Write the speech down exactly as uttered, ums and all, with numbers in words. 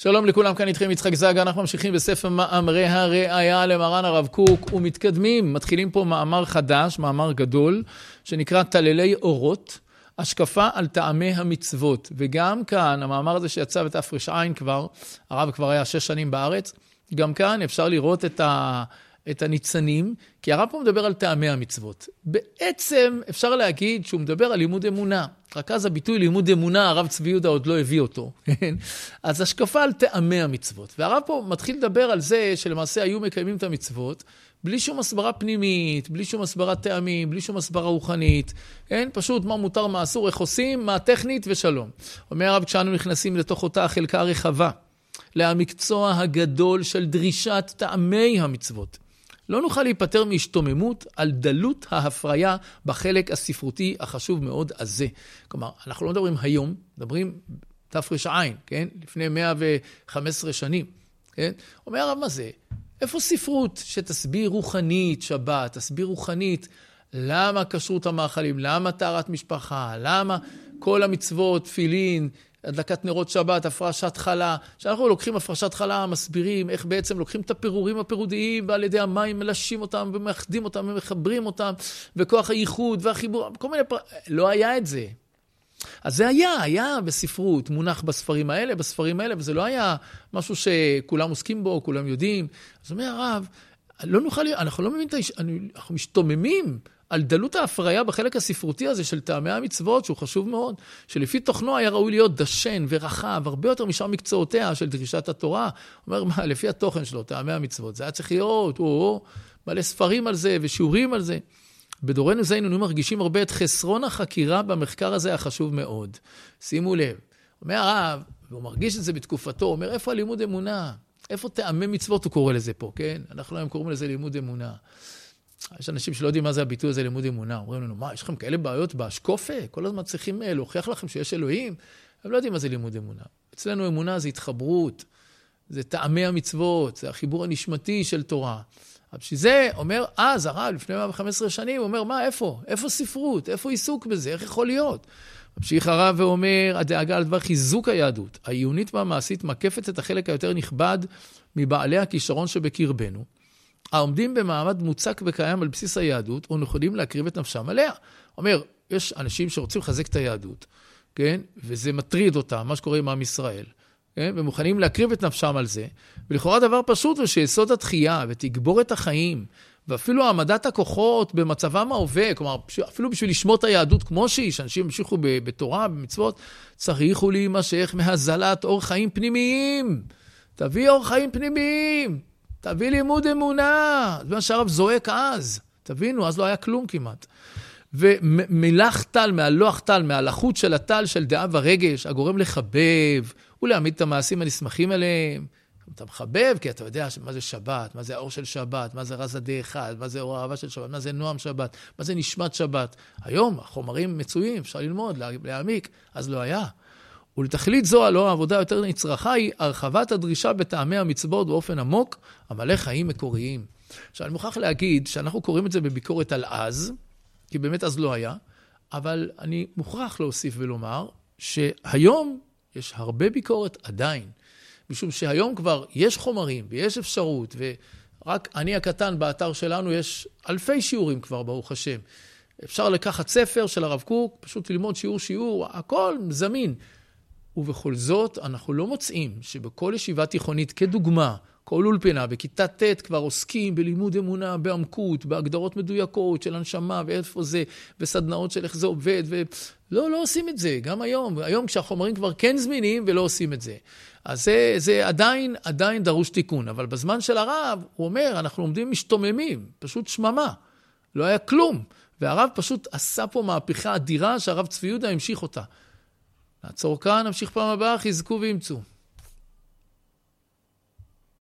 שלום לכולם, כאן איתכם יצחק זג, אנחנו ממשיכים בספר מאמרי הראיה למרן הרב קוק ומתקדמים, מתחילים פה מאמר חדש, מאמר גדול, שנקרא תללי אורות, השקפה על טעמי המצוות, וגם כאן, המאמר הזה שיצא בתפרש עין כבר, הרב כבר היה שש שנים בארץ, גם כאן אפשר לראות את ה... את הניצנים, כי הרב פה מדבר על טעמי המצוות. בעצם אפשר להגיד שהוא מדבר על לימוד אמונה. רק אז הביטוי לימוד אמונה, הרב צבי יהודה עוד לא הביא אותו. אז השקפה על טעמי המצוות. והרב פה מתחיל לדבר על זה שלמעשה היו מקיימים את המצוות, בלי שום הסברה פנימית, בלי שום הסברת טעמים, בלי שום הסברה רוחנית. כן? פשוט מה מותר, מה אסור, איך עושים, מה טכנית ושלום. אומר הרב, כשאנו נכנסים לתוך אותה החלקה הרחבה, למקצוע הגדול של דרישת טעמי המצוות, לא נוכל להיפטר מהשתוממות על דלות ההפריה בחלק הספרותי החשוב מאוד הזה. כלומר, אנחנו לא מדברים היום, מדברים תפרש עין, כן? לפני מאה וחמש עשרה שנים, כן? אומר הרב, מה זה? איפה ספרות שתסביר רוחנית שבת, תסביר רוחנית למה כשרות המאכלים, למה טהרת משפחה, למה כל המצוות, תפילין, הדלקת נרות שבת, הפרשת חלה, שאנחנו לוקחים הפרשת חלה, מסבירים איך בעצם לוקחים את הפירורים הפירודיים, ועל ידי המים מלשים אותם, ומאחדים אותם, ומחברים אותם, וכוח הייחוד והחיבור, כל מיני פר... לא היה את זה. אז זה היה, היה בספרות, מונח בספרים האלה, בספרים האלה, וזה לא היה משהו שכולם עוסקים בו, כולם יודעים. אז אומר הרב, לא נוכל, אנחנו לא מבינים, אנחנו משתוממים, על דלות ההפריה בחלק הספרותי הזה של טעמי המצוות, שהוא חשוב מאוד, שלפי תוכנו היה ראוי להיות דשן ורחב, הרבה יותר משאר מקצועותיה של דרישת התורה. אומר, מה, לפי התוכן שלו, טעמי המצוות, זה היה צריך להיות, או, או, מלא ספרים על זה ושיעורים על זה. בדורנו זה היינו מרגישים הרבה את חסרון החקירה במחקר הזה החשוב מאוד. שימו לב, אומר הרב, והוא מרגיש את זה בתקופתו, אומר, איפה הלימוד אמונה? איפה טעמי מצוות הוא קורא לזה פה, כן? אנחנו היום קוראים לזה לימוד אמונה. יש אנשים שלא יודעים מה זה הביטוי הזה לימוד אמונה. אומרים לנו, מה, יש לכם כאלה בעיות בהשקופה? כל הזמן צריכים להוכיח לכם שיש אלוהים? הם לא יודעים מה זה לימוד אמונה. אצלנו אמונה זה התחברות, זה טעמי המצוות, זה החיבור הנשמתי של תורה. אבל שזה אומר, אז הרב, לפני מאה וחמש עשרה שנים, הוא אומר, מה, איפה? איפה ספרות? איפה עיסוק בזה? איך יכול להיות? ממשיך הרב ואומר, הדאגה על דבר חיזוק היהדות, העיונית והמעשית מקפת את החלק היותר נכבד מבעלי הכישרון שבקרבנו, העומדים במעמד מוצק וקיים על בסיס היהדות, או נכונים להקריב את נפשם עליה. אומר, יש אנשים שרוצים לחזק את היהדות, כן? וזה מטריד אותם, מה שקורה עם עם ישראל, כן? ומוכנים להקריב את נפשם על זה, ולכאורה דבר פשוט הוא שיסוד התחייה ותגבור את החיים, ואפילו העמדת הכוחות במצבם ההווה, כלומר, אפילו בשביל לשמור את היהדות כמו שהיא, שאנשים המשיכו בתורה, במצוות, צריכו להימשך מהזלת אור חיים פנימיים. תביא אור חיים פנימיים. תביא לימוד אמונה, זה מה שהרב זועק אז, תבינו, אז לא היה כלום כמעט. ומלח טל, מהלוח טל, מהלחות של הטל של דעה ורגש, הגורם לחבב, ולהעמיד את המעשים הנסמכים עליהם. אתה מחבב, כי אתה יודע מה זה שבת, מה זה האור של שבת, מה זה רז הדה אחד, מה זה אור האהבה של שבת, מה זה נועם שבת, מה זה נשמת שבת. היום החומרים מצויים, אפשר ללמוד, להעמיק, אז לא היה. ולתכלית זו, הלא העבודה יותר נצרכה היא הרחבת הדרישה בטעמי המצוות באופן עמוק, המלא חיים מקוריים. עכשיו, אני מוכרח להגיד שאנחנו קוראים את זה בביקורת על אז, כי באמת אז לא היה, אבל אני מוכרח להוסיף ולומר שהיום יש הרבה ביקורת עדיין, משום שהיום כבר יש חומרים ויש אפשרות, ורק אני הקטן באתר שלנו יש אלפי שיעורים כבר, ברוך השם. אפשר לקחת ספר של הרב קוק, פשוט ללמוד שיעור שיעור, הכל זמין. ובכל זאת, אנחנו לא מוצאים שבכל ישיבה תיכונית כדוגמה, כל אולפנה, בכיתה ט' כבר עוסקים בלימוד אמונה, בעמקות, בהגדרות מדויקות של הנשמה ואיפה זה, וסדנאות של איך זה עובד, ולא, לא עושים את זה, גם היום. היום כשהחומרים כבר כן זמינים ולא עושים את זה. אז זה, זה עדיין, עדיין דרוש תיקון, אבל בזמן של הרב, הוא אומר, אנחנו עומדים משתוממים, פשוט שממה, לא היה כלום. והרב פשוט עשה פה מהפכה אדירה שהרב צבי יהודה המשיך אותה. נעצור כאן, נמשיך פעם הבאה, חזקו וימצאו.